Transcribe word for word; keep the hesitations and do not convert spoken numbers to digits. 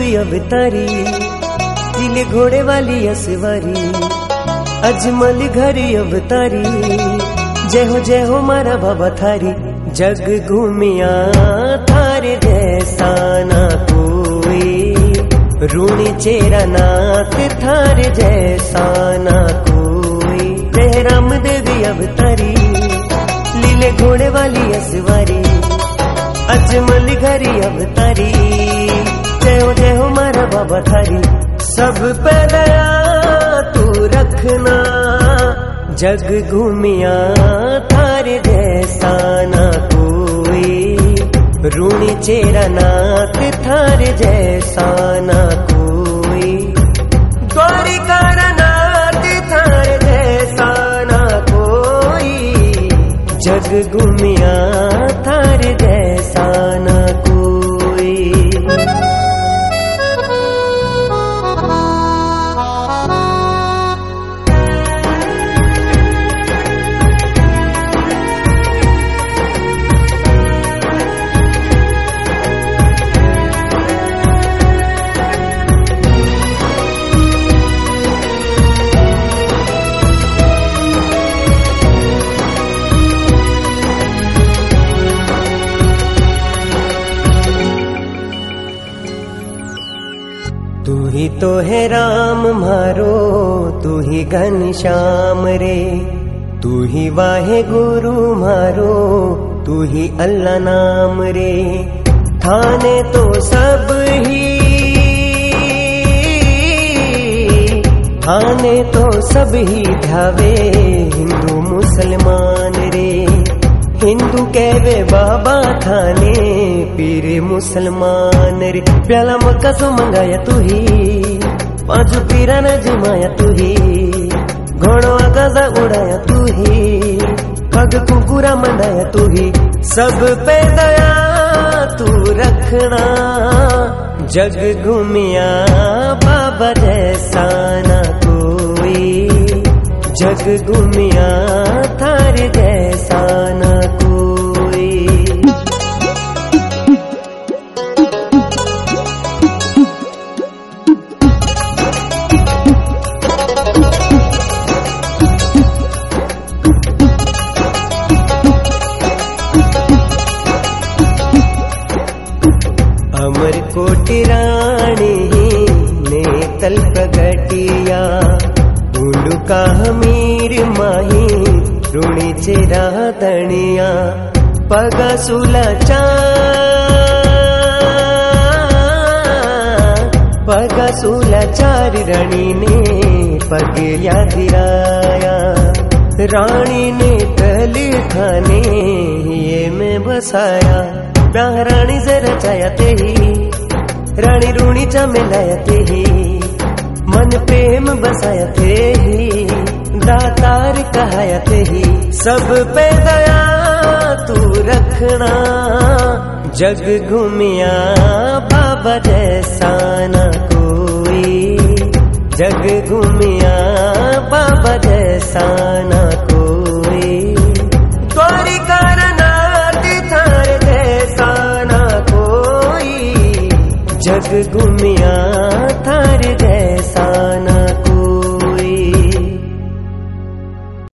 देवी अवतारी, दिले घोड़े वाली असवारी, अजमल घर अवतारी। जय हो जय हो मारा बाबा थारी, जग घूमिया थारे जैसा ना कोई, रूणी चेरा नाथ थारे जैसा ना कोई। जय राम देवी अवतारी, लीले घोड़े वाली असवारी, अजमल घरी अवतारी। जय हो जय हो मारा बाबा थारी, सब पे दया तू रखना, जग घूमिया थारे जैसा ना कोई, रूणी चेरा नाथ थारे जैसा ना कोई। द्वारिका नाथ थारे जैसा ना कोई, जग घूमिया थारे जैसा ना कोई। तू ही तो है राम मारो, तू ही घनश्याम रे, तू ही वाहे गुरु मारो, तू ही अल्लाह नाम रे। थाने तो सब ही, थाने तो सब ही ध्यावे, हिंदू मुसलमान रे। हिंदू कहवे बाबा थाने, पीर मुसलमान रे। प्याला मक्का सो मंगाया तू ही, पांचू पीरा न जमाया तू ही, घोड़ो आकाशा उड़ाया तू ही, पग कुकुरा मंडाया तू ही। सब पे दया तू रखना, जग घूमिया बाबा जैसा ना कोई, जग घूमिया थारे जैसा ना कोई। अमर कोटि रानी ने तल प्रगटिया, उंडुका हमीर माही, रूणी चेरा तणिया। पगा सुला चा, पगा सुला चार रानी ने पगल्या दिराया। रानी ने तल खाने ये में बसाया, प्यार रानी से रचाया ते ही, रानी रूणी चा मिलाया ते ही, मन प्रेम बसाया थे ही, दातार कहाया थे ही। सब पे दया तू रखना, जग घूमिया बाबा जैसा ना कोई, जग घूमिया बाबा जैसा ना कोई। द्वारिका नाथ थारे जैसा ना कोई, जग घूमिया थारे जैसा ना